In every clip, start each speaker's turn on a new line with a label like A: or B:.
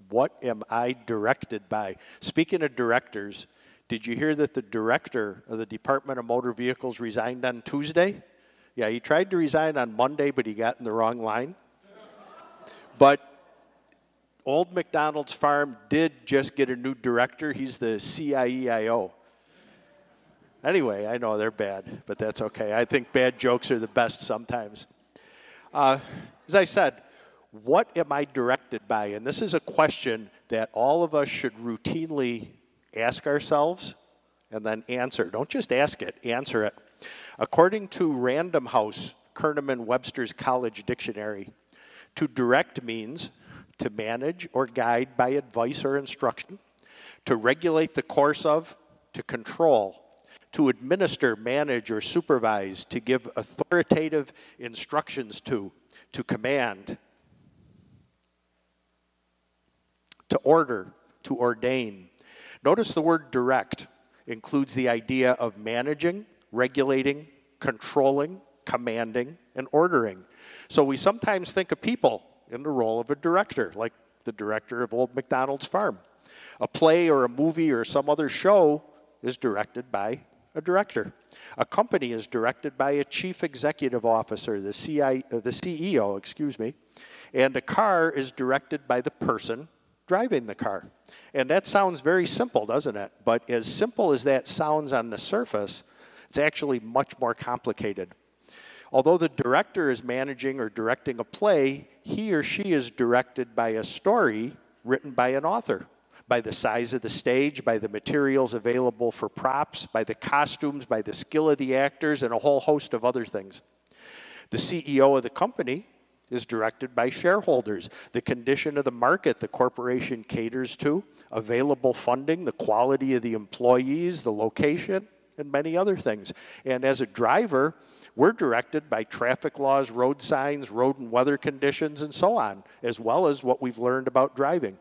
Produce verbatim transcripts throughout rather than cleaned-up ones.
A: What am I directed by? Speaking of directors, did you hear that the director of the Department of Motor Vehicles resigned on Tuesday? Yeah, he tried to resign on Monday, but he got in the wrong line. But Old McDonald's Farm did just get a new director. He's the C I E I O. Anyway, I know they're bad, but that's okay. I think bad jokes are the best sometimes. Uh, as I said, what am I directed by? And this is a question that all of us should routinely ask ourselves and then answer. Don't just ask it, answer it. According to Random House, Kerneman Webster's College Dictionary, to direct means to manage or guide by advice or instruction, to regulate the course of, to control, to administer, manage, or supervise, to give authoritative instructions to, to command, to order, to ordain. Notice the word direct includes the idea of managing, regulating, controlling, commanding, and ordering. So we sometimes think of people in the role of a director, like the director of Old McDonald's Farm. A play or a movie or some other show is directed by a director. A company is directed by a chief executive officer, the C I, uh, the C E O, excuse me, and a car is directed by the person driving the car. And that sounds very simple, doesn't it? But as simple as that sounds on the surface, it's actually much more complicated. Although the director is managing or directing a play, he or she is directed by a story written by an author, by the size of the stage, by the materials available for props, by the costumes, by the skill of the actors, and a whole host of other things. The C E O of the company is directed by shareholders, the condition of the market the corporation caters to, available funding, the quality of the employees, the location, and many other things. And as a driver, we're directed by traffic laws, road signs, road and weather conditions, and so on, as well as what we've learned about driving.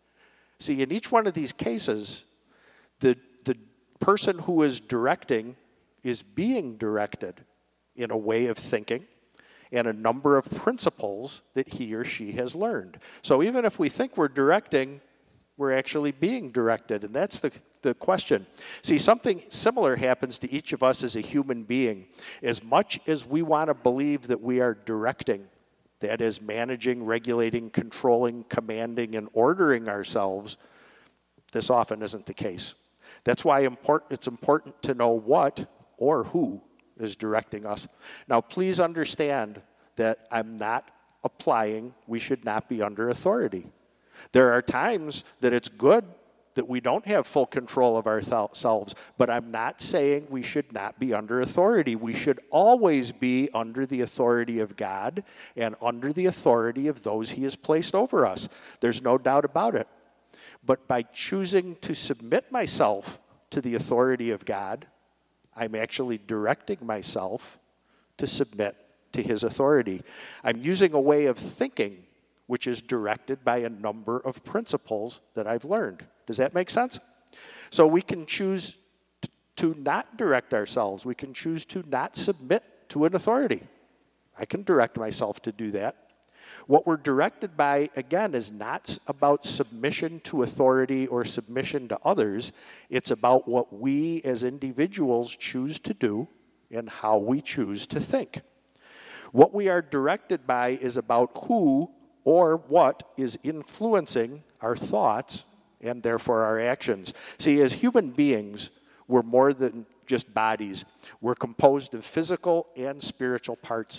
A: See, in each one of these cases, the, the person who is directing is being directed in a way of thinking and a number of principles that he or she has learned. So even if we think we're directing, we're actually being directed, and that's the, the question. See, something similar happens to each of us as a human being. As much as we want to believe that we are directing, that is, managing, regulating, controlling, commanding, and ordering ourselves, this often isn't the case. That's why important, it's important to know what or who is directing us. Now, please understand that I'm not applying we should not be under authority. There are times that it's good that we don't have full control of ourselves, but I'm not saying we should not be under authority. We should always be under the authority of God and under the authority of those He has placed over us. There's no doubt about it. But by choosing to submit myself to the authority of God, I'm actually directing myself to submit to His authority. I'm using a way of thinking which is directed by a number of principles that I've learned. Does that make sense? So we can choose t- to not direct ourselves. We can choose to not submit to an authority. I can direct myself to do that. What we're directed by, again, is not about submission to authority or submission to others. It's about what we as individuals choose to do and how we choose to think. What we are directed by is about who or what is influencing our thoughts and therefore our actions. See, as human beings, we're more than just bodies. We're composed of physical and spiritual parts.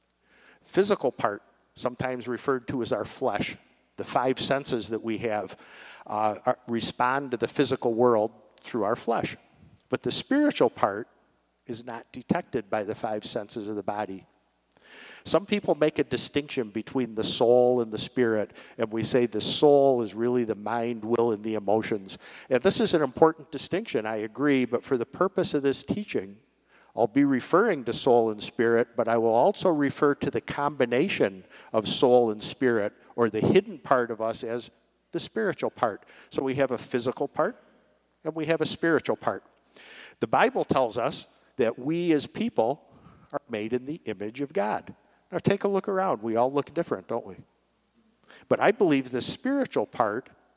A: Physical part, sometimes referred to as our flesh, the five senses that we have, uh, are, respond to the physical world through our flesh. But the spiritual part is not detected by the five senses of the body. Some people make a distinction between the soul and the spirit, and we say the soul is really the mind, will, and the emotions. And this is an important distinction, I agree, but for the purpose of this teaching, I'll be referring to soul and spirit, but I will also refer to the combination of soul and spirit, or the hidden part of us, as the spiritual part. So we have a physical part, and we have a spiritual part. The Bible tells us that we as people are made in the image of God. Now take a look around. We all look different, don't we? But I believe the spiritual part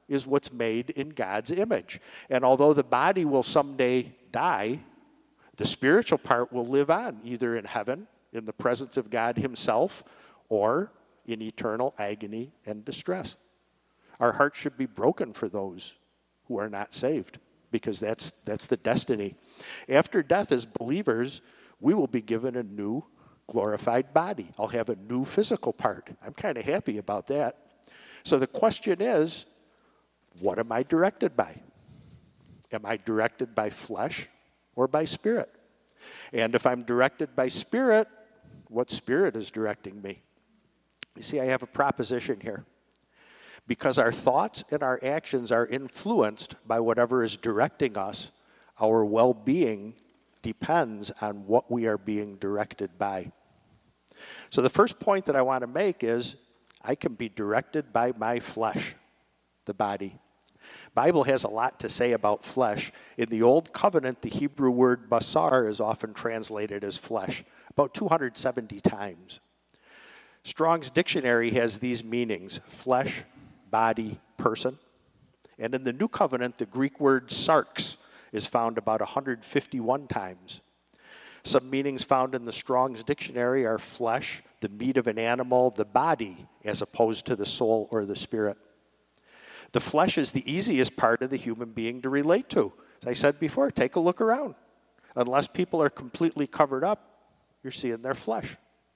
A: is what's made in God's image. And although the body will someday die, the spiritual part will live on, either in heaven, in the presence of God himself, or in eternal agony and distress. Our hearts should be broken for those who are not saved, because that's, that's the destiny. After death, as believers, we will be given a new glorified body. I'll have a new physical part. I'm kind of happy about that. So the question is, what am I directed by? Am I directed by flesh or by spirit? And if I'm directed by spirit, what spirit is directing me? You see, I have a proposition here. Because our thoughts and our actions are influenced by whatever is directing us, our well-being depends on what we are being directed by. So the first point that I want to make is, I can be directed by my flesh, the body. Bible has a lot to say about flesh. In the Old Covenant, the Hebrew word basar is often translated as flesh, about two hundred seventy times. Strong's dictionary has these meanings: flesh, body, person. And in the New Covenant, the Greek word sarx is found about one hundred fifty-one times. Some meanings found in the Strong's dictionary are flesh, the meat of an animal, the body, as opposed to the soul or the spirit. The flesh is the easiest part of the human being to relate to. As I said before, take a look around. Unless people are completely covered up, you're seeing their flesh.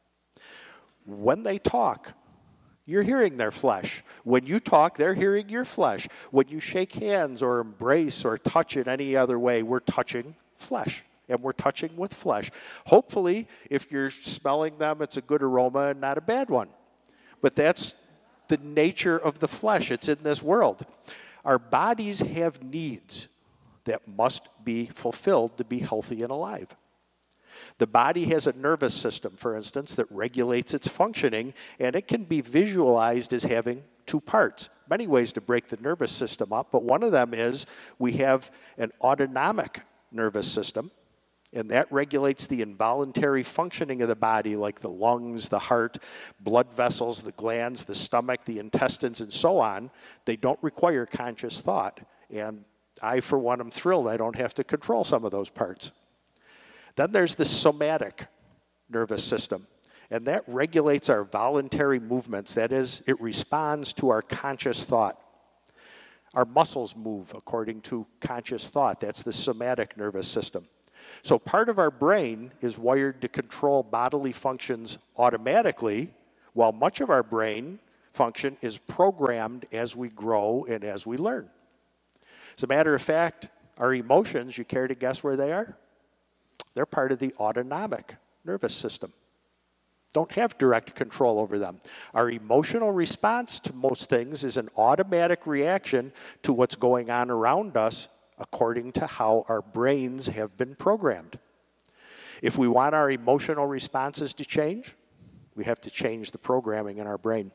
A: When they talk, you're hearing their flesh. When you talk, they're hearing your flesh. When you shake hands or embrace or touch in any other way, we're touching flesh. And we're touching with flesh. Hopefully, if you're smelling them, it's a good aroma and not a bad one. But that's the nature of the flesh. It's in this world. Our bodies have needs that must be fulfilled to be healthy and alive. The body has a nervous system, for instance, that regulates its functioning, and it can be visualized as having two parts. Many ways to break the nervous system up, but one of them is we have an autonomic nervous system, and that regulates the involuntary functioning of the body, like the lungs, the heart, blood vessels, the glands, the stomach, the intestines, and so on. They don't require conscious thought, and I, for one, am thrilled I don't have to control some of those parts. Then there's the somatic nervous system, and that regulates our voluntary movements. That is, it responds to our conscious thought. Our muscles move according to conscious thought. That's the somatic nervous system. So part of our brain is wired to control bodily functions automatically, while much of our brain function is programmed as we grow and as we learn. As a matter of fact, our emotions, you care to guess where they are? They're part of the autonomic nervous system. Don't have direct control over them. Our emotional response to most things is an automatic reaction to what's going on around us according to how our brains have been programmed. If we want our emotional responses to change, we have to change the programming in our brain.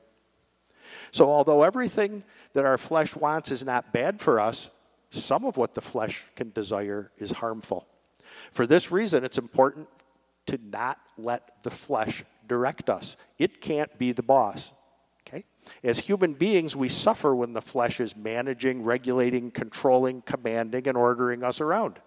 A: So although everything that our flesh wants is not bad for us, some of what the flesh can desire is harmful. For this reason, it's important to not let the flesh direct us. It can't be the boss. Okay? As human beings, we suffer when the flesh is managing, regulating, controlling, commanding, and ordering us around.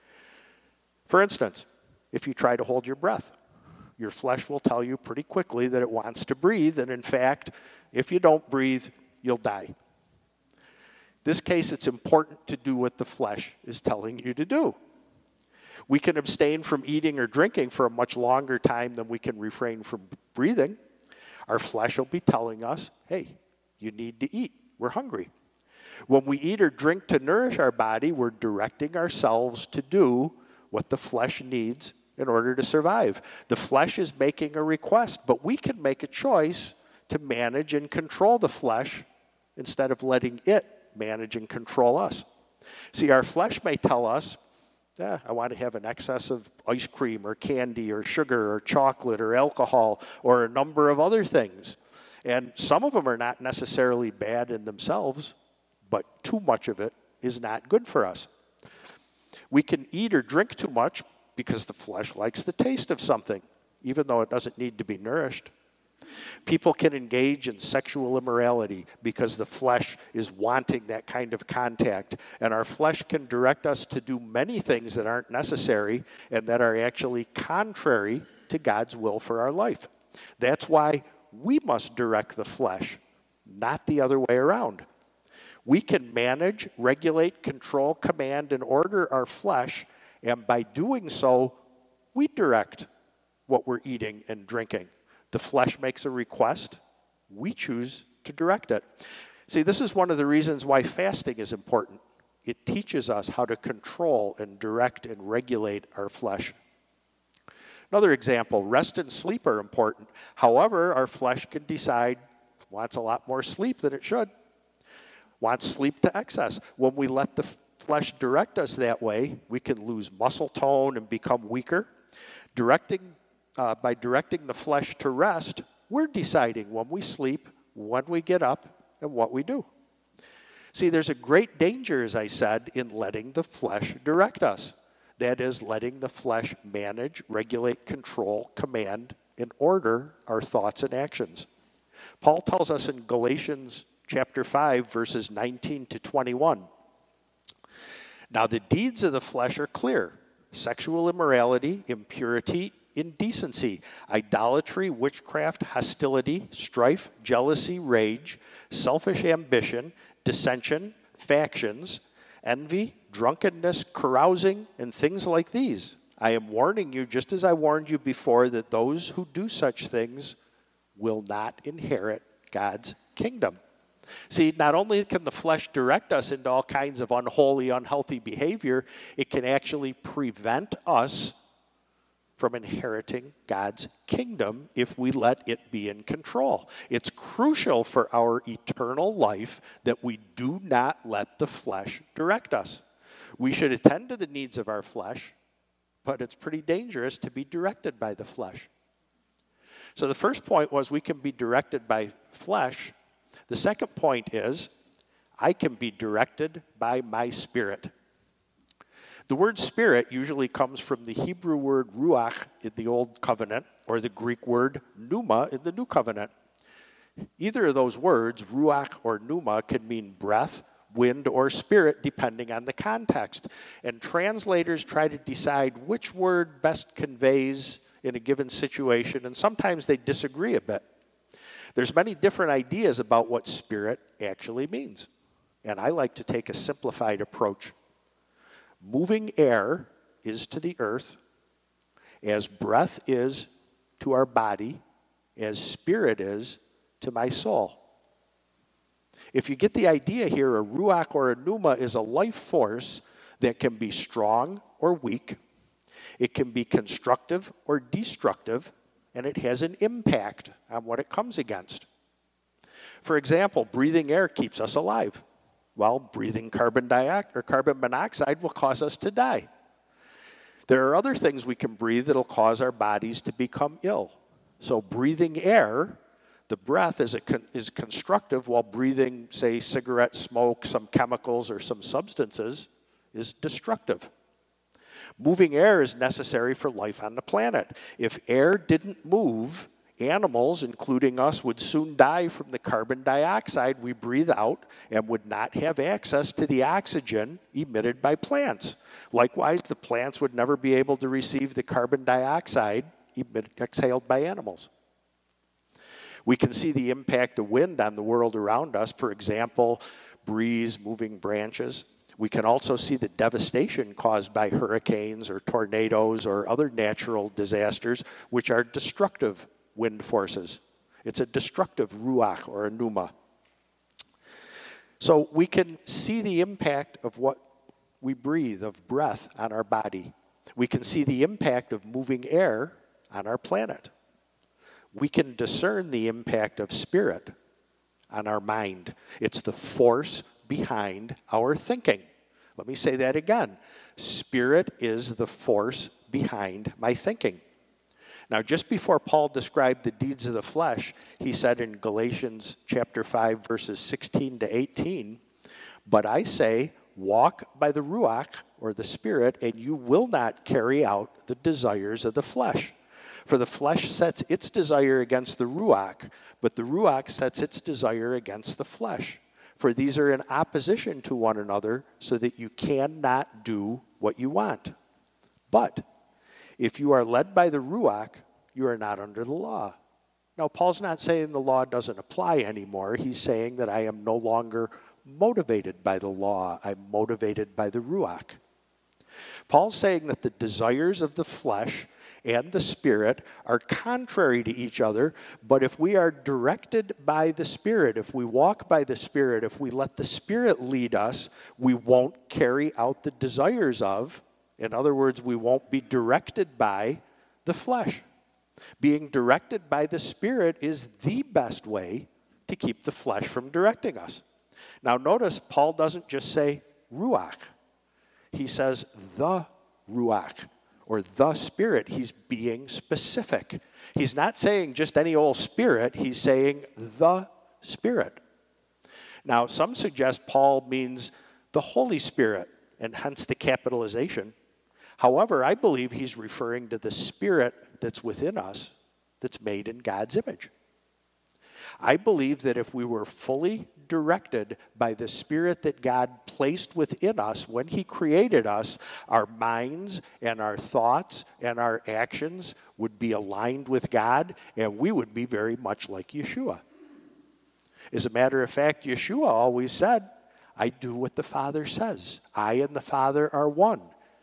A: For instance, if you try to hold your breath, your flesh will tell you pretty quickly that it wants to breathe, and in fact, if you don't breathe, you'll die. In this case, it's important to do what the flesh is telling you to do. We can abstain from eating or drinking for a much longer time than we can refrain from breathing. Our flesh will be telling us, hey, you need to eat. We're hungry. When we eat or drink to nourish our body, we're directing ourselves to do what the flesh needs in order to survive. The flesh is making a request, but we can make a choice to manage and control the flesh instead of letting it manage and control us. See, our flesh may tell us, yeah, I want to have an excess of ice cream or candy or sugar or chocolate or alcohol or a number of other things. And some of them are not necessarily bad in themselves, but too much of it is not good for us. We can eat or drink too much because the flesh likes the taste of something, even though it doesn't need to be nourished. People can engage in sexual immorality because the flesh is wanting that kind of contact. And our flesh can direct us to do many things that aren't necessary and that are actually contrary to God's will for our life. That's why we must direct the flesh, not the other way around. We can manage, regulate, control, command, and order our flesh, and by doing so, we direct what we're eating and drinking. The flesh makes a request, we choose to direct it. See, this is one of the reasons why fasting is important. It teaches us how to control and direct and regulate our flesh. Another example, rest and sleep are important. However, our flesh can decide wants a lot more sleep than it should, wants sleep to excess. When we let the flesh direct us that way, we can lose muscle tone and become weaker. Directing Uh, by directing the flesh to rest, we're deciding when we sleep, when we get up, and what we do. See, there's a great danger, as I said, in letting the flesh direct us. That is, letting the flesh manage, regulate, control, command, and order our thoughts and actions. Paul tells us in Galatians chapter five, verses nineteen to twenty-one, "Now the deeds of the flesh are clear: sexual immorality, impurity, indecency, idolatry, witchcraft, hostility, strife, jealousy, rage, selfish ambition, dissension, factions, envy, drunkenness, carousing, and things like these. I am warning you, just as I warned you before, that those who do such things will not inherit God's kingdom." See, not only can the flesh direct us into all kinds of unholy, unhealthy behavior, it can actually prevent us from inheriting God's kingdom if we let it be in control. It's crucial for our eternal life that we do not let the flesh direct us. We should attend to the needs of our flesh, but it's pretty dangerous to be directed by the flesh. So the first point was we can be directed by flesh. The second point is I can be directed by my spirit. The word spirit usually comes from the Hebrew word ruach in the Old Covenant or the Greek word pneuma in the New Covenant. Either of those words, ruach or pneuma, can mean breath, wind, or spirit depending on the context. And translators try to decide which word best conveys in a given situation, and sometimes they disagree a bit. There's many different ideas about what spirit actually means, and I like to take a simplified approach. Moving air is to the earth as breath is to our body, as spirit is to my soul. If you get the idea here, a ruach or a pneuma is a life force that can be strong or weak. It can be constructive or destructive, and it has an impact on what it comes against. For example, breathing air keeps us alive. Well, breathing carbon dioxide or carbon monoxide will cause us to die. There are other things we can breathe that will cause our bodies to become ill. So breathing air, the breath is, a con- is constructive, while breathing, say, cigarette smoke, some chemicals or some substances is destructive. Moving air is necessary for life on the planet. If air didn't move, animals, including us, would soon die from the carbon dioxide we breathe out and would not have access to the oxygen emitted by plants. Likewise, the plants would never be able to receive the carbon dioxide emitted, exhaled by animals. We can see the impact of wind on the world around us. For example, breeze, moving branches. We can also see the devastation caused by hurricanes or tornadoes or other natural disasters, which are destructive wind forces. It's a destructive ruach or a pneuma. So we can see the impact of what we breathe, of breath, on our body. We can see the impact of moving air on our planet. We can discern the impact of spirit on our mind. It's the force behind our thinking. Let me say that again. Spirit is the force behind my thinking. Now, just before Paul described the deeds of the flesh, he said in Galatians chapter five, verses sixteen to eighteen, "But I say, walk by the ruach, or the spirit, and you will not carry out the desires of the flesh. For the flesh sets its desire against the Ruach, but the Ruach sets its desire against the flesh. For these are in opposition to one another, so that you cannot do what you want. But if you are led by the Ruach, you are not under the law. Now, Paul's not saying the law doesn't apply anymore. He's saying that I am no longer motivated by the law. I'm motivated by the Ruach. Paul's saying that the desires of the flesh and the Spirit are contrary to each other, but if we are directed by the Spirit, if we walk by the Spirit, if we let the Spirit lead us, we won't carry out the desires of, in other words, we won't be directed by the flesh. Being directed by the Spirit is the best way to keep the flesh from directing us. Now notice, Paul doesn't just say Ruach. He says the Ruach, or the Spirit. He's being specific. He's not saying just any old spirit. He's saying the Spirit. Now, some suggest Paul means the Holy Spirit, and hence the capitalization. However, I believe he's referring to the Spirit that's within us, that's made in God's image. I believe that if we were fully directed by the Spirit that God placed within us when he created us, our minds and our thoughts and our actions would be aligned with God, and we would be very much like Yeshua. As a matter of fact, Yeshua always said, I do what the Father says. I and the Father are one.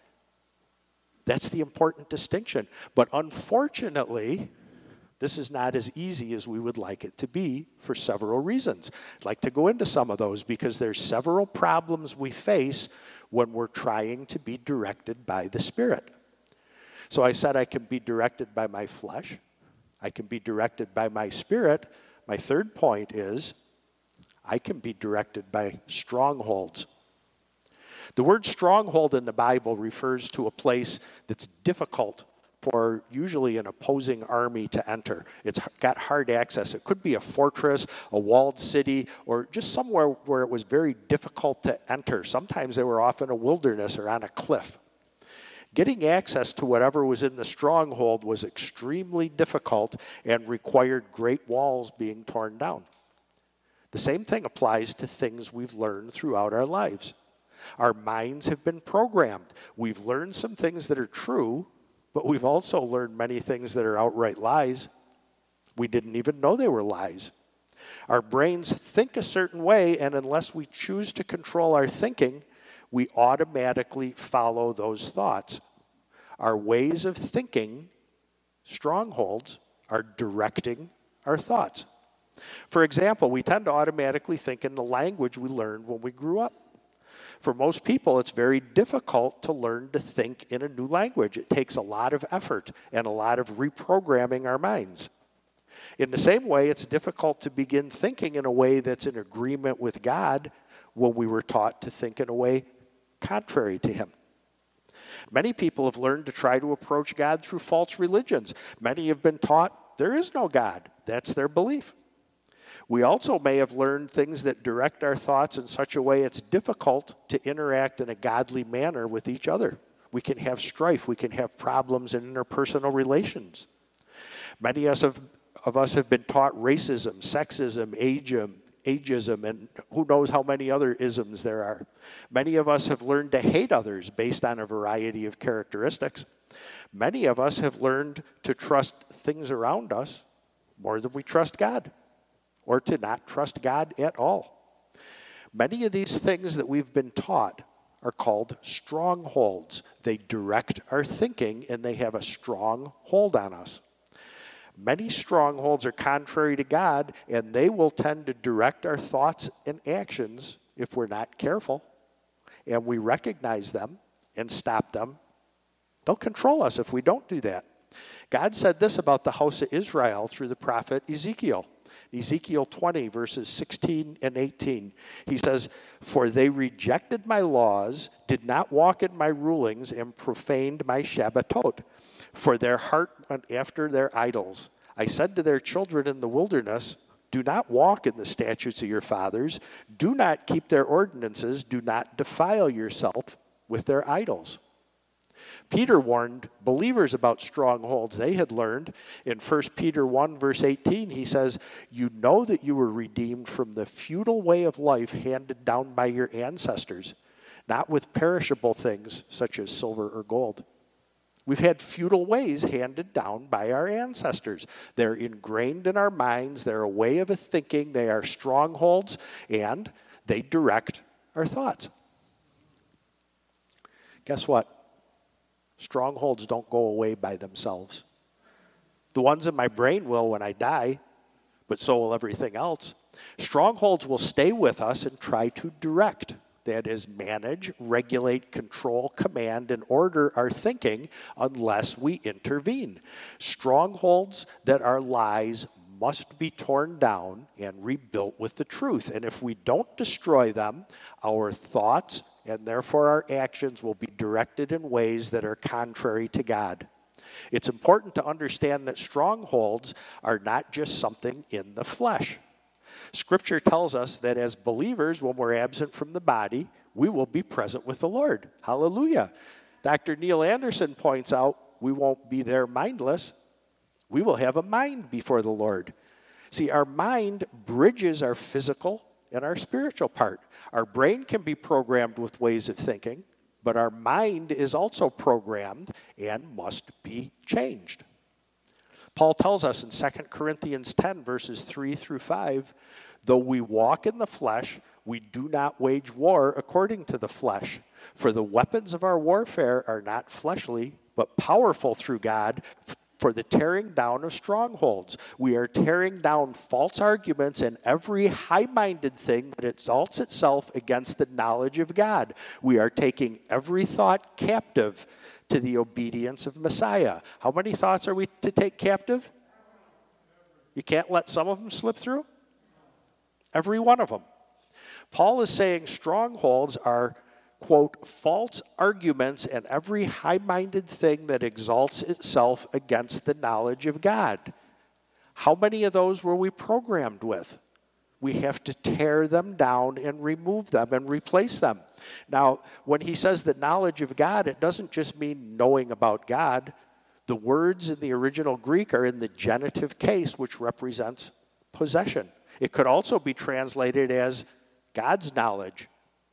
A: That's the important distinction. But unfortunately, this is not as easy as we would like it to be for several reasons. I'd like to go into some of those because there's several problems we face when we're trying to be directed by the Spirit. So I said I can be directed by my flesh. I can be directed by my spirit. My third point is I can be directed by strongholds. The word stronghold in the Bible refers to a place that's difficult for usually an opposing army to enter. It's got hard access. It could be a fortress, a walled city, or just somewhere where it was very difficult to enter. Sometimes they were off in a wilderness or on a cliff. Getting access to whatever was in the stronghold was extremely difficult and required great walls being torn down. The same thing applies to things we've learned throughout our lives. Our minds have been programmed. We've learned some things that are true, but we've also learned many things that are outright lies. We didn't even know they were lies. Our brains think a certain way, and unless we choose to control our thinking, we automatically follow those thoughts. Our ways of thinking, strongholds, are directing our thoughts. For example, we tend to automatically think in the language we learned when we grew up. For most people, it's very difficult to learn to think in a new language. It takes a lot of effort and a lot of reprogramming our minds. In the same way, it's difficult to begin thinking in a way that's in agreement with God when we were taught to think in a way contrary to him. Many people have learned to try to approach God through false religions. Many have been taught there is no God. That's their belief. We also may have learned things that direct our thoughts in such a way it's difficult to interact in a godly manner with each other. We can have strife. We can have problems in interpersonal relations. Many of us have, of us have been taught racism, sexism, ageism, ageism, and who knows how many other isms there are. Many of us have learned to hate others based on a variety of characteristics. Many of us have learned to trust things around us more than we trust God, or to not trust God at all. Many of these things that we've been taught are called strongholds. They direct our thinking, and they have a strong hold on us. Many strongholds are contrary to God, and they will tend to direct our thoughts and actions if we're not careful, and we recognize them and stop them. They'll control us if we don't do that. God said this about the house of Israel through the prophet Ezekiel. Ezekiel twenty, verses sixteen and eighteen. He says, "For they rejected my laws, did not walk in my rulings, and profaned my Shabbatot. For their heart went after their idols. I said to their children in the wilderness, do not walk in the statutes of your fathers. Do not keep their ordinances. Do not defile yourself with their idols." Peter warned believers about strongholds they had learned. In First Peter one, verse eighteen, he says, "You know that you were redeemed from the futile way of life handed down by your ancestors, not with perishable things such as silver or gold." We've had futile ways handed down by our ancestors. They're ingrained in our minds. They're a way of thinking. They are strongholds, and they direct our thoughts. Guess what? Strongholds don't go away by themselves. The ones in my brain will when I die, but so will everything else. Strongholds will stay with us and try to direct. That is, manage, regulate, control, command, and order our thinking unless we intervene. Strongholds that are lies must be torn down and rebuilt with the truth. And if we don't destroy them, our thoughts and therefore our actions will be directed in ways that are contrary to God. It's important to understand that strongholds are not just something in the flesh. Scripture tells us that as believers, when we're absent from the body, we will be present with the Lord. Hallelujah. Doctor Neil Anderson points out we won't be there mindless. We will have a mind before the Lord. See, our mind bridges our physical and our spiritual part. Our brain can be programmed with ways of thinking, but our mind is also programmed and must be changed. Paul tells us in Second Corinthians ten, verses three through five, "Though we walk in the flesh, we do not wage war according to the flesh. For the weapons of our warfare are not fleshly, but powerful through God for the tearing down of strongholds. We are tearing down false arguments and every high-minded thing that exalts itself against the knowledge of God. We are taking every thought captive to the obedience of Messiah." How many thoughts are we to take captive? You can't let some of them slip through? Every one of them. Paul is saying strongholds are, quote, false arguments and every high-minded thing that exalts itself against the knowledge of God. How many of those were we programmed with? We have to tear them down and remove them and replace them. Now, when he says the knowledge of God, it doesn't just mean knowing about God. The words in the original Greek are in the genitive case, which represents possession. It could also be translated as God's knowledge.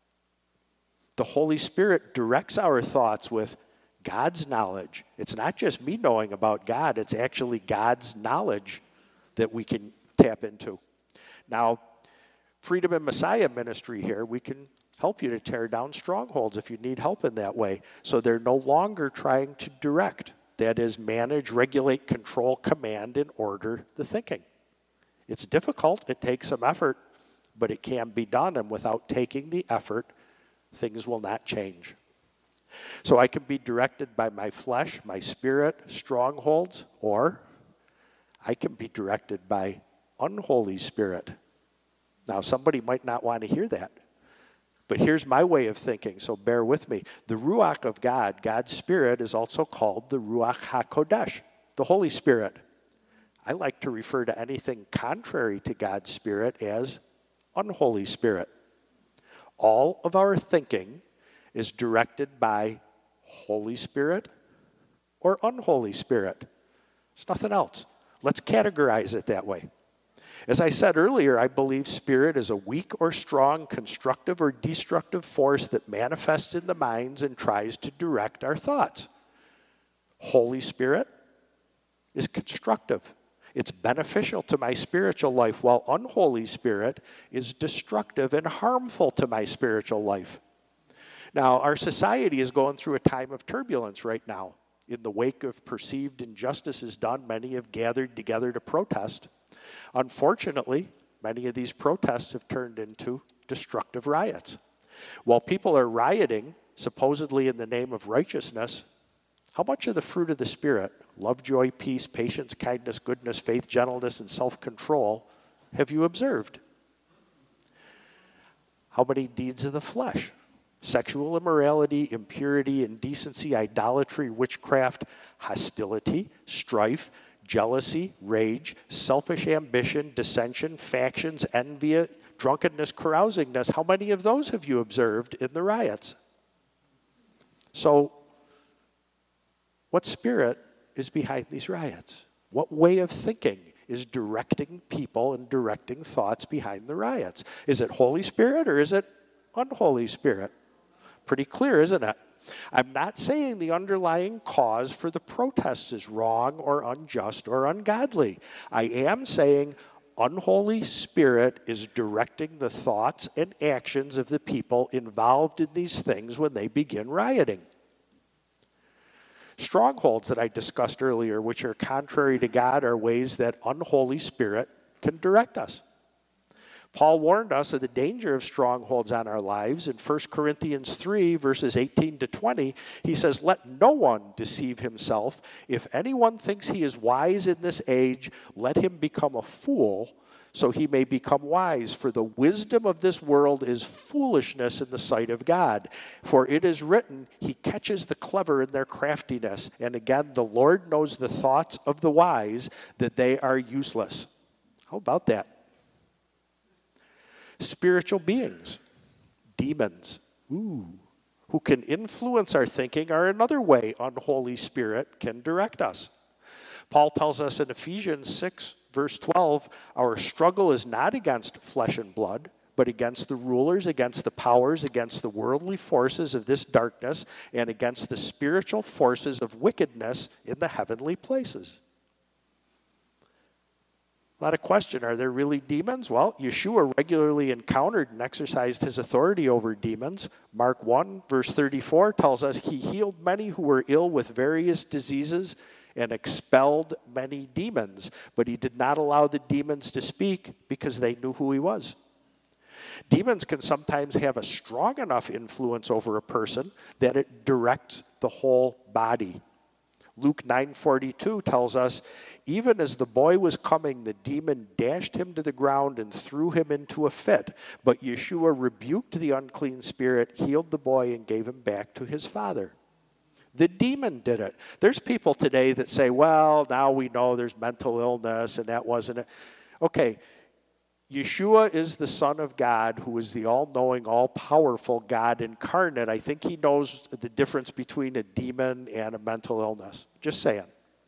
A: The Holy Spirit directs our thoughts with God's knowledge. It's not just me knowing about God, it's actually God's knowledge that we can tap into. Now, Freedom in Messiah ministry here, we can help you to tear down strongholds if you need help in that way. So they're no longer trying to direct. That is, manage, regulate, control, command, and order the thinking. It's difficult. It takes some effort, but it can be done. And without taking the effort, things will not change. So I can be directed by my flesh, my spirit, strongholds, or I can be directed by unholy spirit. Now, somebody might not want to hear that, but here's my way of thinking, so bear with me. The Ruach of God, God's Spirit, is also called the Ruach HaKodesh, the Holy Spirit. I like to refer to anything contrary to God's Spirit as unholy spirit. All of our thinking is directed by Holy Spirit or unholy spirit. It's nothing else. Let's categorize it that way. As I said earlier, I believe spirit is a weak or strong, constructive or destructive force that manifests in the minds and tries to direct our thoughts. Holy Spirit is constructive. It's beneficial to my spiritual life, while unholy spirit is destructive and harmful to my spiritual life. Now, our society is going through a time of turbulence right now. In the wake of perceived injustices done, many have gathered together to protest. Unfortunately, many of these protests have turned into destructive riots. While people are rioting, supposedly in the name of righteousness, how much of the fruit of the Spirit, love, joy, peace, patience, kindness, goodness, faith, gentleness, and self-control, have you observed? How many deeds of the flesh? Sexual immorality, impurity, indecency, idolatry, witchcraft, hostility, strife, jealousy, rage, selfish ambition, dissension, factions, envy, drunkenness, carousingness. How many of those have you observed in the riots? So, What spirit is behind these riots? What way of thinking is directing people and directing thoughts behind the riots? Is it Holy Spirit or is it unholy spirit? Pretty clear, isn't it? I'm not saying the underlying cause for the protests is wrong or unjust or ungodly. I am saying unholy spirit is directing the thoughts and actions of the people involved in these things when they begin rioting. Strongholds that I discussed earlier, which are contrary to God, are ways that unholy spirit can direct us. Paul warned us of the danger of strongholds on our lives. In First Corinthians three, verses eighteen to twenty, he says, "Let no one deceive himself. If anyone thinks he is wise in this age, let him become a fool, so he may become wise. For the wisdom of this world is foolishness in the sight of God. For it is written, he catches the clever in their craftiness. And again, the Lord knows the thoughts of the wise, that they are useless." How about that? Spiritual beings, demons, ooh, who can influence our thinking are another way unholy spirit can direct us. Paul tells us in Ephesians six, verse twelve, our struggle is not against flesh and blood, but against the rulers, against the powers, against the worldly forces of this darkness, and against the spiritual forces of wickedness in the heavenly places. A lot of question, are there really demons? Well, Yeshua regularly encountered and exercised his authority over demons. Mark one, verse thirty-four tells us he healed many who were ill with various diseases and expelled many demons. But he did not allow the demons to speak because they knew who he was. Demons can sometimes have a strong enough influence over a person that it directs the whole body. Luke nine forty-two tells us, even as the boy was coming, the demon dashed him to the ground and threw him into a fit. But Yeshua rebuked the unclean spirit, healed the boy, and gave him back to his father. The demon did it. There's people today that say, well, now we know there's mental illness and that wasn't it. Okay, Yeshua is the Son of God, who is the all-knowing, all-powerful God incarnate. I think he knows the difference between a demon and a mental illness. Just saying.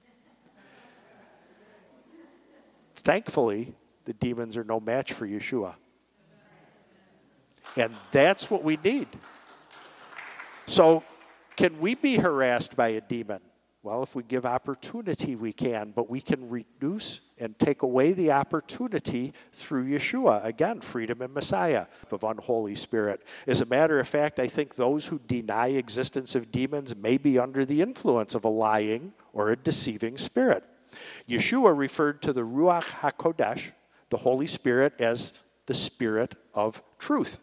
A: Thankfully, the demons are no match for Yeshua. And that's what we need. So, can we be harassed by a demon? Well, if we give opportunity, we can, but we can reduce and take away the opportunity through Yeshua. Again, freedom in Messiah of unholy spirit. As a matter of fact, I think those who deny existence of demons may be under the influence of a lying or a deceiving spirit. Yeshua referred to the Ruach HaKodesh, the Holy Spirit, as the Spirit of truth.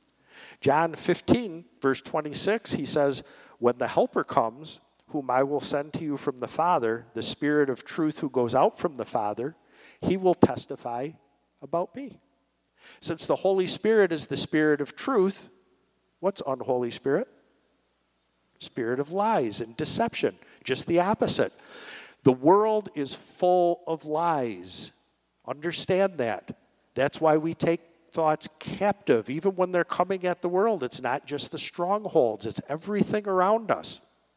A: John fifteen, verse twenty-six, he says, when the Helper comes, whom I will send to you from the Father, the Spirit of truth who goes out from the Father, he will testify about me. Since the Holy Spirit is the Spirit of truth, what's unholy spirit? Spirit of lies and deception, just the opposite. The world is full of lies. Understand that. That's why we take thoughts captive, even when they're coming at the world. It's not just the strongholds, it's everything around us.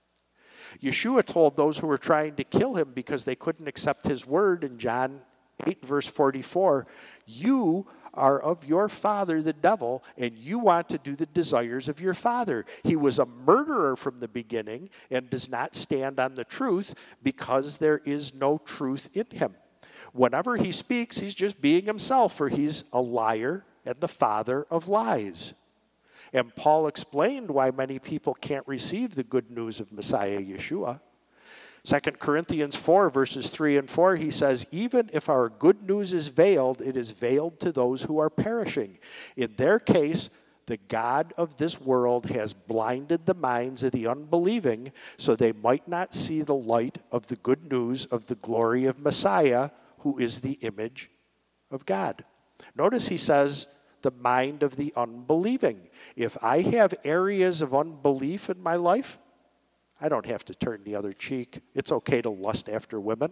A: Yeshua told those who were trying to kill him because they couldn't accept his word in John eight, verse forty-four, you are of your father, the devil, and you want to do the desires of your father. He was a murderer from the beginning and does not stand on the truth because there is no truth in him. Whenever he speaks, he's just being himself, for he's a liar and the father of lies. And Paul explained why many people can't receive the good news of Messiah Yeshua. Second Corinthians four, verses three and four, he says, even if our good news is veiled, it is veiled to those who are perishing. In their case, the God of this world has blinded the minds of the unbelieving so they might not see the light of the good news of the glory of Messiah, who is the image of God. Notice he says, the mind of the unbelieving. If I have areas of unbelief in my life, I don't have to turn the other cheek. It's okay to lust after women.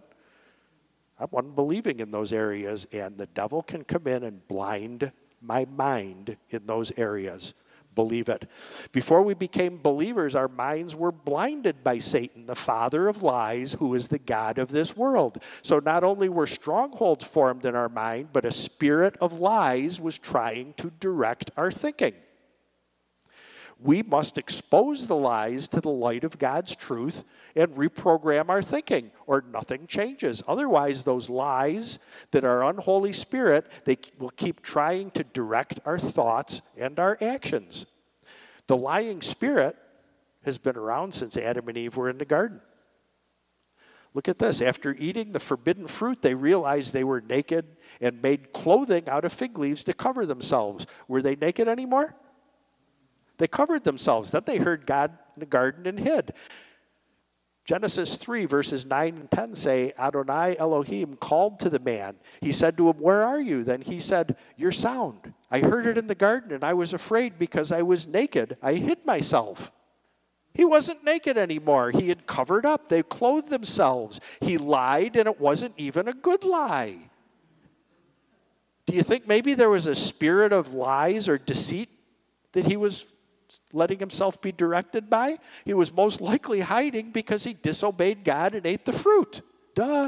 A: I'm unbelieving in those areas, and the devil can come in and blind my mind in those areas. believe it. Before we became believers, our minds were blinded by Satan, the father of lies, who is the god of this world. So not only were strongholds formed in our mind, but a spirit of lies was trying to direct our thinking. We must expose the lies to the light of God's truth and reprogram our thinking, or nothing changes. Otherwise, those lies that are unholy spirit, they will keep trying to direct our thoughts and our actions. The lying spirit has been around since Adam and Eve were in the garden. Look at this. After eating the forbidden fruit, they realized they were naked and made clothing out of fig leaves to cover themselves. Were they naked anymore? They covered themselves. Then they heard God in the garden and hid. Genesis three, verses nine and ten say, Adonai Elohim called to the man. He said to him, where are you? Then he said, your sound. I heard it in the garden, and I was afraid because I was naked. I hid myself. He wasn't naked anymore. He had covered up. They clothed themselves. He lied, and it wasn't even a good lie. Do you think maybe there was a spirit of lies or deceit that he was letting himself be directed by? He was most likely hiding because he disobeyed God and ate the fruit. Duh.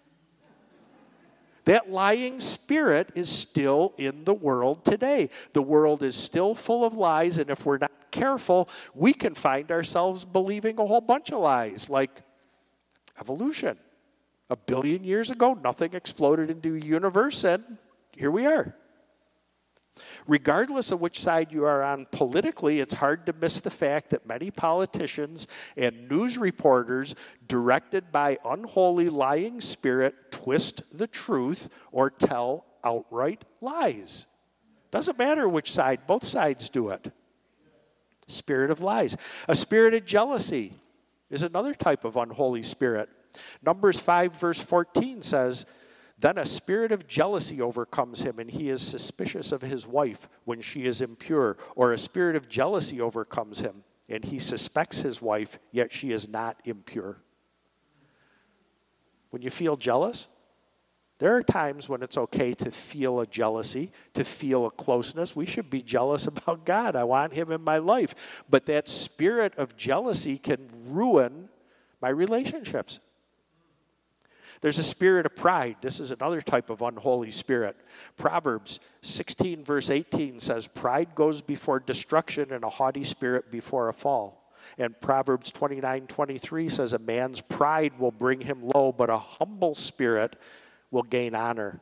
A: That lying spirit is still in the world today. The world is still full of lies, and if we're not careful, we can find ourselves believing a whole bunch of lies, like evolution. A billion years ago, nothing exploded into a universe, and here we are. Regardless of which side you are on politically, it's hard to miss the fact that many politicians and news reporters, directed by unholy lying spirit, twist the truth or tell outright lies. Doesn't matter which side, both sides do it. Spirit of lies. A spirit of jealousy is another type of unholy spirit. Numbers five, verse fourteen says, then a spirit of jealousy overcomes him, and he is suspicious of his wife when she is impure. Or a spirit of jealousy overcomes him, and he suspects his wife, yet she is not impure. When you feel jealous, there are times when it's okay to feel a jealousy, to feel a closeness. We should be jealous about God. I want him in my life. But that spirit of jealousy can ruin my relationships. There's a spirit of pride. This is another type of unholy spirit. Proverbs sixteen, verse eighteen says, pride goes before destruction and a haughty spirit before a fall. And Proverbs twenty-nine, twenty-three says, a man's pride will bring him low, but a humble spirit will gain honor.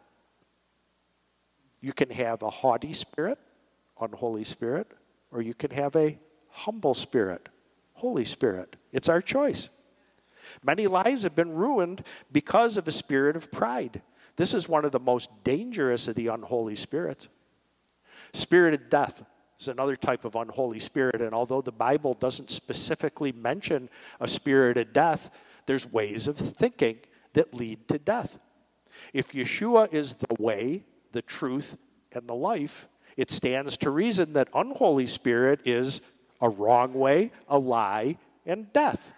A: You can have a haughty spirit, unholy spirit, or you can have a humble spirit, Holy Spirit. It's our choice. Many lives have been ruined because of a spirit of pride. This is one of the most dangerous of the unholy spirits. Spirit of death is another type of unholy spirit, and although the Bible doesn't specifically mention a spirit of death, there's ways of thinking that lead to death. If Yeshua is the way, the truth, and the life, it stands to reason that unholy spirit is a wrong way, a lie, and death.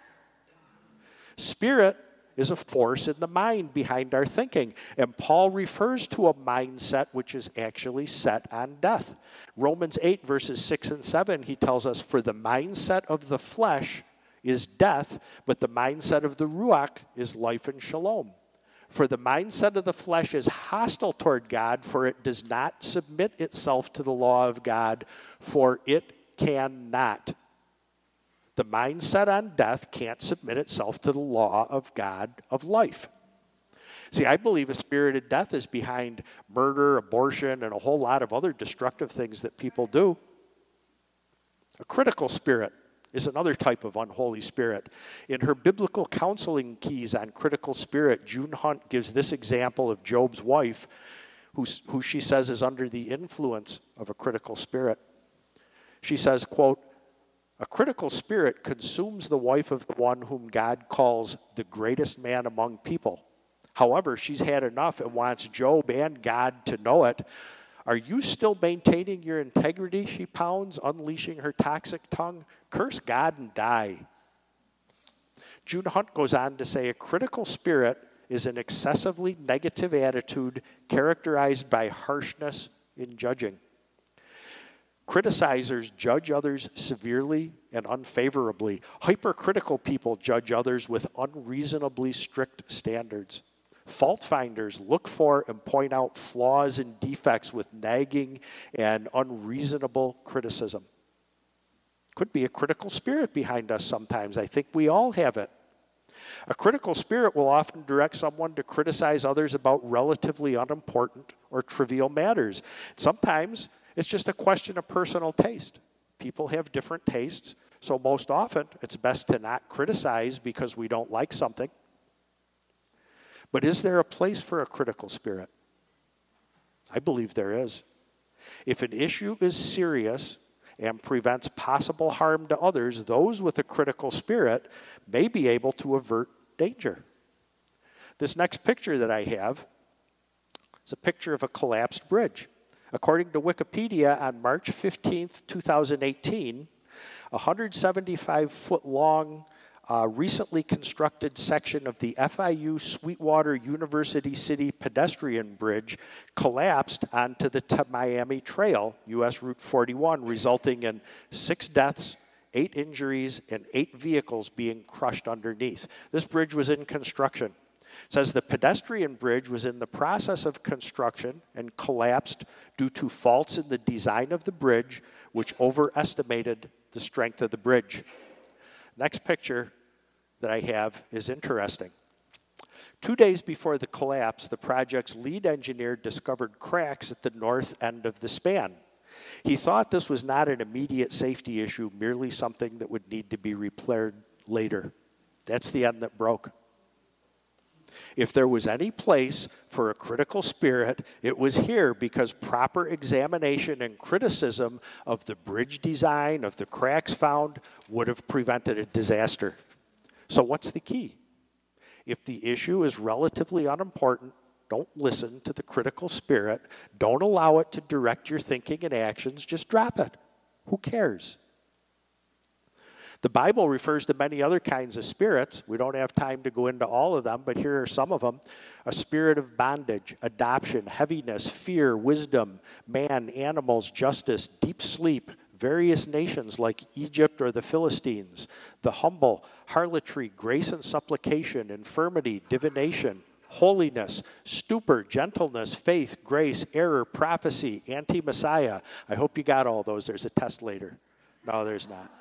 A: Spirit is a force in the mind behind our thinking. And Paul refers to a mindset which is actually set on death. Romans eight, verses six and seven, he tells us, for the mindset of the flesh is death, but the mindset of the Ruach is life and shalom. For the mindset of the flesh is hostile toward God, for it does not submit itself to the law of God, for it cannot. The mindset on death can't submit itself to the law of God of life. See, I believe a spirit of death is behind murder, abortion, and a whole lot of other destructive things that people do. A critical spirit is another type of unholy spirit. In her biblical counseling keys on critical spirit, June Hunt gives this example of Job's wife, who, who she says is under the influence of a critical spirit. She says, quote, a critical spirit consumes the wife of the one whom God calls the greatest man among people. However, she's had enough and wants Job and God to know it. Are you still maintaining your integrity, she pounds, unleashing her toxic tongue? Curse God and die. June Hunt goes on to say, a critical spirit is an excessively negative attitude characterized by harshness in judging. Criticizers judge others severely and unfavorably. Hypercritical people judge others with unreasonably strict standards. Fault finders look for and point out flaws and defects with nagging and unreasonable criticism. Could be a critical spirit behind us sometimes. I think we all have it. A critical spirit will often direct someone to criticize others about relatively unimportant or trivial matters. Sometimes it's just a question of personal taste. People have different tastes, so most often it's best to not criticize because we don't like something. But is there a place for a critical spirit? I believe there is. If an issue is serious and prevents possible harm to others, those with a critical spirit may be able to avert danger. This next picture that I have is a picture of a collapsed bridge. According to Wikipedia, on March fifteenth, twenty eighteen, a one hundred seventy-five foot long uh, recently constructed section of the F I U Sweetwater University City pedestrian bridge collapsed onto the to Miami Trail, U S Route forty-one, resulting in six deaths, eight injuries, and eight vehicles being crushed underneath. This bridge was in construction. It says the pedestrian bridge was in the process of construction and collapsed due to faults in the design of the bridge, which overestimated the strength of the bridge. Next picture that I have is interesting. Two days before the collapse, the project's lead engineer discovered cracks at the north end of the span. He thought this was not an immediate safety issue, merely something that would need to be repaired later. That's the end that broke. If there was any place for a critical spirit, it was here, because proper examination and criticism of the bridge design, of the cracks found, would have prevented a disaster. So what's the key? If the issue is relatively unimportant, don't listen to the critical spirit. Don't allow it to direct your thinking and actions. Just drop it. Who cares? The Bible refers to many other kinds of spirits. We don't have time to go into all of them, but here are some of them. A spirit of bondage, adoption, heaviness, fear, wisdom, man, animals, justice, deep sleep, various nations like Egypt or the Philistines, the humble, harlotry, grace and supplication, infirmity, divination, holiness, stupor, gentleness, faith, grace, error, prophecy, anti-Messiah. I hope you got all those. There's a test later. No, there's not.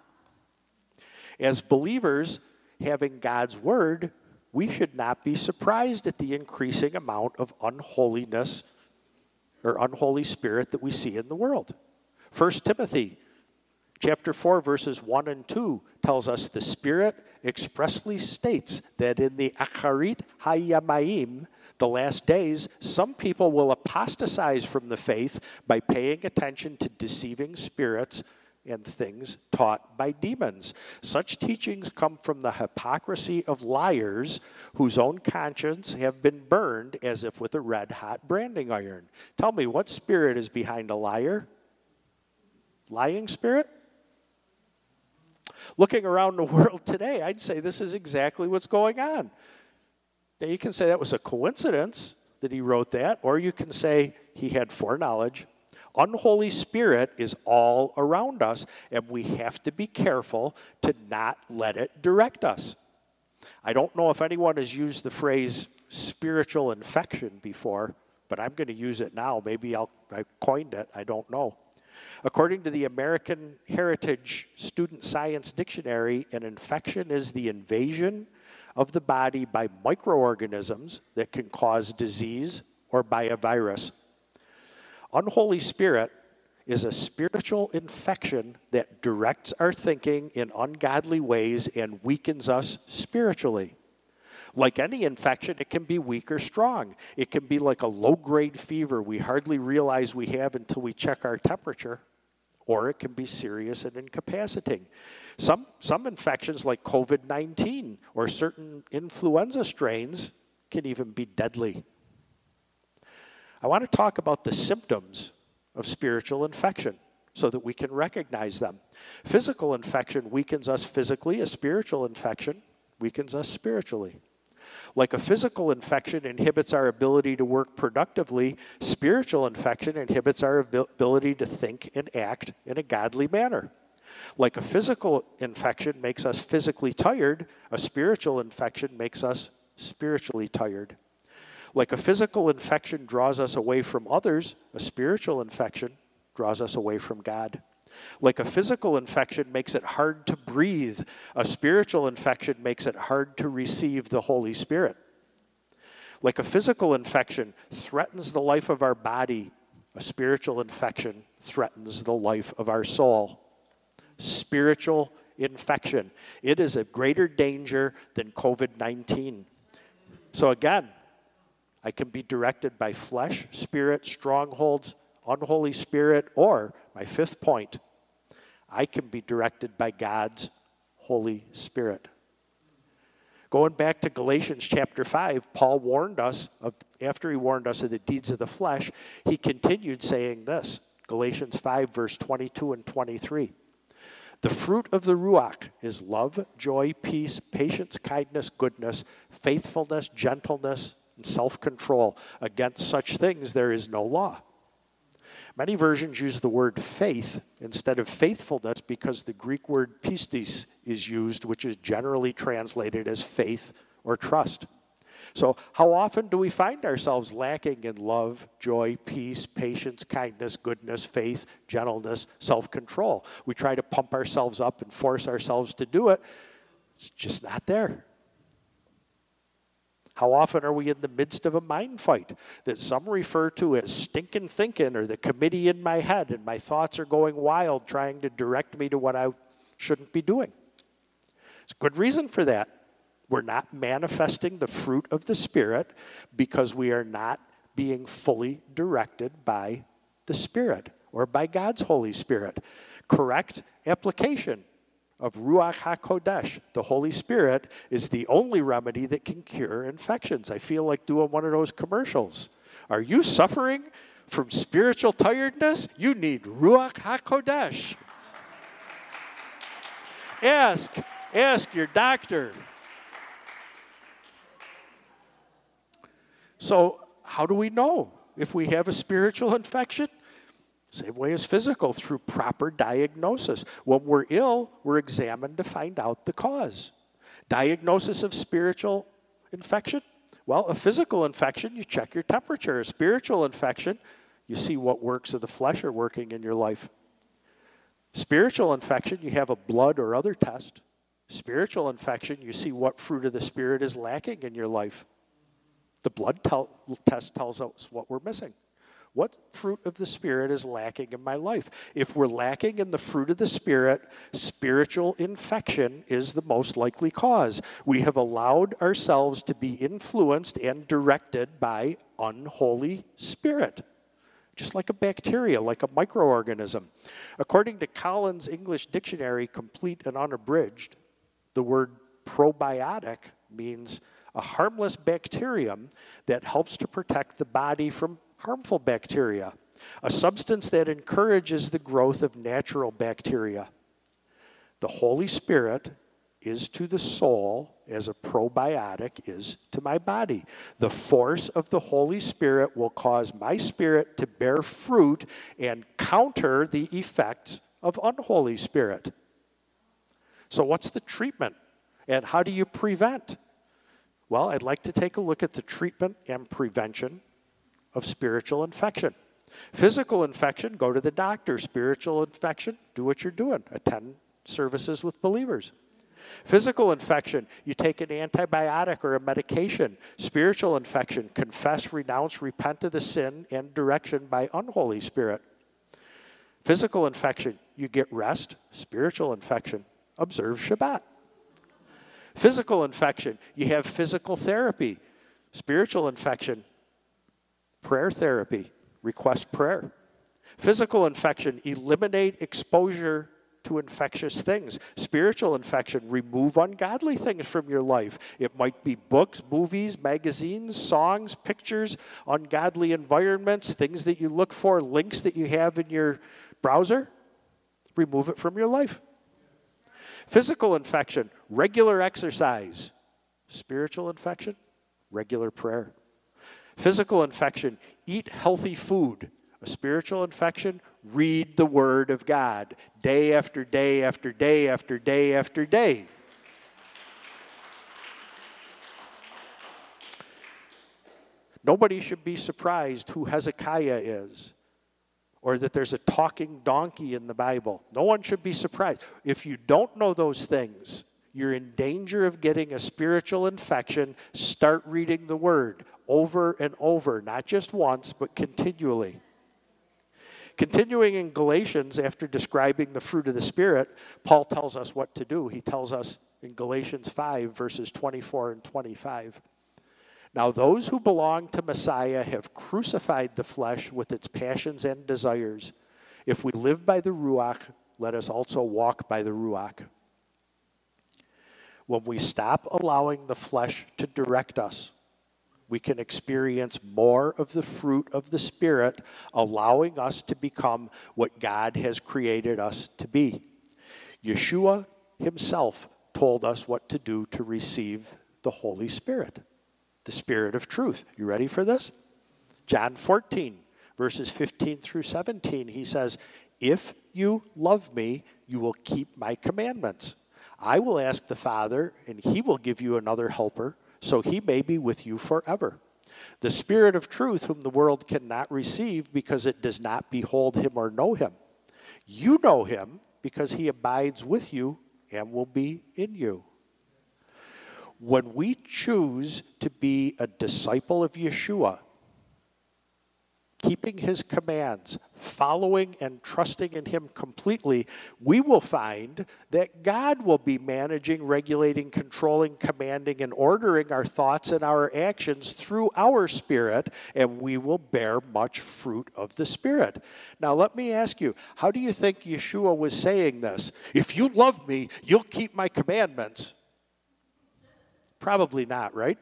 A: As believers, having God's word, we should not be surprised at the increasing amount of unholiness or unholy spirit that we see in the world. First Timothy chapter four, verses one and two tells us the Spirit expressly states that in the Acharit Hayamayim, the last days, some people will apostatize from the faith by paying attention to deceiving spirits and things taught by demons. Such teachings come from the hypocrisy of liars whose own conscience have been burned as if with a red-hot branding iron. Tell me, what spirit is behind a liar? Lying spirit? Looking around the world today, I'd say this is exactly what's going on. Now, you can say that was a coincidence that he wrote that, or you can say he had foreknowledge. Unholy spirit is all around us, and we have to be careful to not let it direct us. I don't know if anyone has used the phrase spiritual infection before, but I'm going to use it now. Maybe I'll, I coined it. I don't know. According to the American Heritage Student Science Dictionary, an infection is the invasion of the body by microorganisms that can cause disease or by a virus. Unholy spirit is a spiritual infection that directs our thinking in ungodly ways and weakens us spiritually. Like any infection, it can be weak or strong. It can be like a low-grade fever we hardly realize we have until we check our temperature, or it can be serious and incapacitating. Some, some infections like covid nineteen or certain influenza strains can even be deadly. I want to talk about the symptoms of spiritual infection so that we can recognize them. Physical infection weakens us physically. A spiritual infection weakens us spiritually. Like a physical infection inhibits our ability to work productively, spiritual infection inhibits our ability to think and act in a godly manner. Like a physical infection makes us physically tired, a spiritual infection makes us spiritually tired. Like a physical infection draws us away from others, a spiritual infection draws us away from God. Like a physical infection makes it hard to breathe, a spiritual infection makes it hard to receive the Holy Spirit. Like a physical infection threatens the life of our body, a spiritual infection threatens the life of our soul. Spiritual infection. It is a greater danger than covid nineteen. So again, I can be directed by flesh, spirit, strongholds, unholy spirit, or, my fifth point, I can be directed by God's Holy Spirit. Going back to Galatians chapter five, Paul warned us, of, after he warned us of the deeds of the flesh, he continued saying this, Galatians five, verse twenty-two and twenty-three. The fruit of the Ruach is love, joy, peace, patience, kindness, goodness, faithfulness, gentleness, and self-control. Against such things there is no law. Many versions use the word faith instead of faithfulness because the Greek word pistis is used, which is generally translated as faith or trust. So how often do we find ourselves lacking in love, joy, peace, patience, kindness, goodness, faith, gentleness, self-control? We try to pump ourselves up and force ourselves to do it. It's just not there. How often are we in the midst of a mind fight that some refer to as stinking thinking or the committee in my head and my thoughts are going wild trying to direct me to what I shouldn't be doing? It's a good reason for that. We're not manifesting the fruit of the Spirit because we are not being fully directed by the Spirit or by God's Holy Spirit. Correct application of Ruach HaKodesh, the Holy Spirit, is the only remedy that can cure infections. I feel like doing one of those commercials. Are you suffering from spiritual tiredness? You need Ruach HaKodesh. Ask, ask your doctor. So how do we know if we have a spiritual infection? Same way as physical, through proper diagnosis. When we're ill, we're examined to find out the cause. Diagnosis of spiritual infection? Well, a physical infection, you check your temperature. A spiritual infection, you see what works of the flesh are working in your life. Spiritual infection, you have a blood or other test. Spiritual infection, you see what fruit of the Spirit is lacking in your life. The blood tel- test tells us what we're missing. What fruit of the Spirit is lacking in my life? If we're lacking in the fruit of the Spirit, spiritual infection is the most likely cause. We have allowed ourselves to be influenced and directed by unholy spirit, just like a bacteria, like a microorganism. According to Collins English Dictionary, complete and unabridged, the word probiotic means a harmless bacterium that helps to protect the body from harmful bacteria, a substance that encourages the growth of natural bacteria. The Holy Spirit is to the soul as a probiotic is to my body. The force of the Holy Spirit will cause my spirit to bear fruit and counter the effects of unholy spirit. So what's the treatment? And how do you prevent? Well, I'd like to take a look at the treatment and prevention of spiritual infection. Physical infection, go to the doctor. Spiritual infection, do what you're doing. Attend services with believers. Physical infection, you take an antibiotic or a medication. Spiritual infection, confess, renounce, repent of the sin and direction by unholy spirit. Physical infection, you get rest. Spiritual infection, observe Shabbat. Physical infection, you have physical therapy. Spiritual infection, prayer therapy, request prayer. Physical infection, eliminate exposure to infectious things. Spiritual infection, remove ungodly things from your life. It might be books, movies, magazines, songs, pictures, ungodly environments, things that you look for, links that you have in your browser. Remove it from your life. Physical infection, regular exercise. Spiritual infection, regular prayer. Physical infection, eat healthy food. A spiritual infection, read the Word of God day after day after day after day after day. Nobody should be surprised who Hezekiah is, or that there's a talking donkey in the Bible. No one should be surprised. If you don't know those things, you're in danger of getting a spiritual infection. Start reading the Word over and over, not just once, but continually. Continuing in Galatians, after describing the fruit of the Spirit, Paul tells us what to do. He tells us in Galatians five, verses twenty-four and twenty-five. Now those who belong to Messiah have crucified the flesh with its passions and desires. If we live by the Ruach, let us also walk by the Ruach. When we stop allowing the flesh to direct us, we can experience more of the fruit of the Spirit, allowing us to become what God has created us to be. Yeshua himself told us what to do to receive the Holy Spirit, the Spirit of truth. You ready for this? John fourteen, verses fifteen through seventeen, he says, if you love me, you will keep my commandments. I will ask the Father, and he will give you another helper, so he may be with you forever. The Spirit of truth, whom the world cannot receive because it does not behold him or know him. You know him because he abides with you and will be in you. When we choose to be a disciple of Yeshua, keeping his commands, following and trusting in him completely, we will find that God will be managing, regulating, controlling, commanding, and ordering our thoughts and our actions through our spirit, and we will bear much fruit of the Spirit. Now, let me ask you, how do you think Yeshua was saying this? If you love me, you'll keep my commandments. Probably not, right?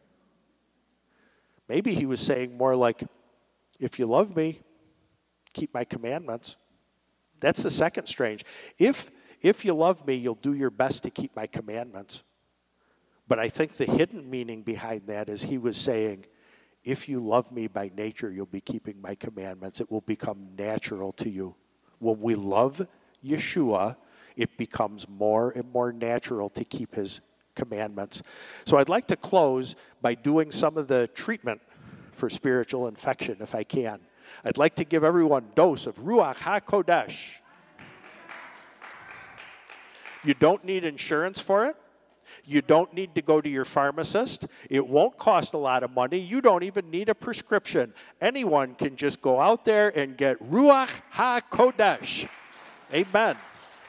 A: Maybe he was saying more like, if you love me, keep my commandments. That's the second strange. If, if you love me, you'll do your best to keep my commandments. But I think the hidden meaning behind that is he was saying, if you love me by nature, you'll be keeping my commandments. It will become natural to you. When we love Yeshua, it becomes more and more natural to keep his commandments. So I'd like to close by doing some of the treatment for spiritual infection, if I can. I'd like to give everyone a dose of Ruach HaKodesh. You don't need insurance for it. You don't need to go to your pharmacist. It won't cost a lot of money. You don't even need a prescription. Anyone can just go out there and get Ruach HaKodesh. Amen.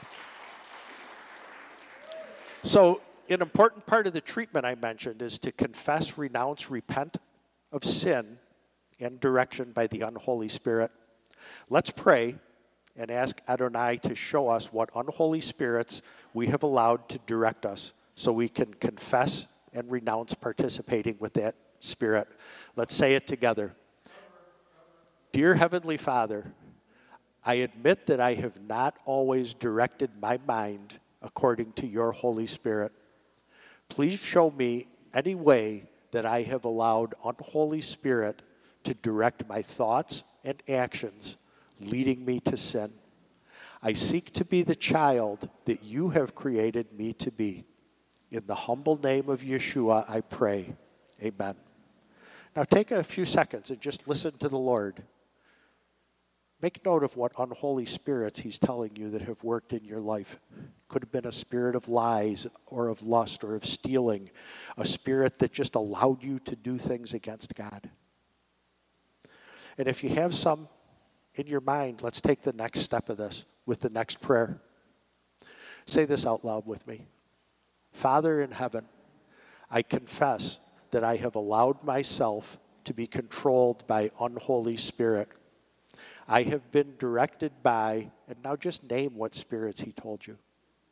A: So, an important part of the treatment I mentioned is to confess, renounce, repent of sin and direction by the unholy spirit. Let's pray and ask Adonai to show us what unholy spirits we have allowed to direct us so we can confess and renounce participating with that spirit. Let's say it together. Dear Heavenly Father, I admit that I have not always directed my mind according to your Holy Spirit. Please show me any way that I have allowed unholy spirit to direct my thoughts and actions, leading me to sin. I seek to be the child that you have created me to be. In the humble name of Yeshua, I pray. Amen. Now take a few seconds and just listen to the Lord. Make note of what unholy spirits he's telling you that have worked in your life. Could have been a spirit of lies or of lust or of stealing, a spirit that just allowed you to do things against God. And if you have some in your mind, let's take the next step of this with the next prayer. Say this out loud with me. Father in heaven, I confess that I have allowed myself to be controlled by unholy spirit. I have been directed by, and now just name what spirits he told you.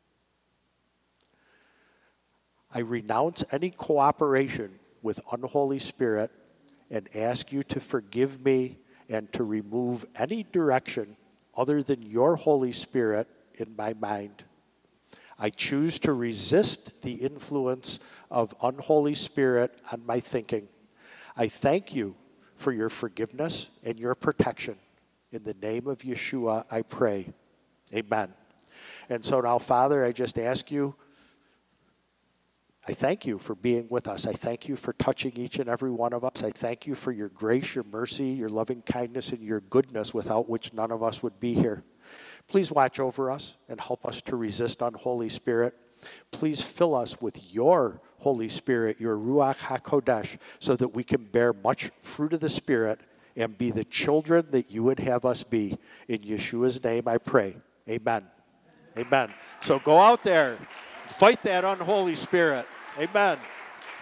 A: I renounce any cooperation with unholy spirit and ask you to forgive me and to remove any direction other than your Holy Spirit in my mind. I choose to resist the influence of unholy spirit on my thinking. I thank you for your forgiveness and your protection. In the name of Yeshua, I pray. Amen. And so now, Father, I just ask you, I thank you for being with us. I thank you for touching each and every one of us. I thank you for your grace, your mercy, your loving kindness, and your goodness, without which none of us would be here. Please watch over us and help us to resist unholy spirit. Please fill us with your Holy Spirit, your Ruach HaKodesh, so that we can bear much fruit of the Spirit and be the children that you would have us be. In Yeshua's name I pray. Amen. Amen. So go out there, fight that unholy spirit. Amen.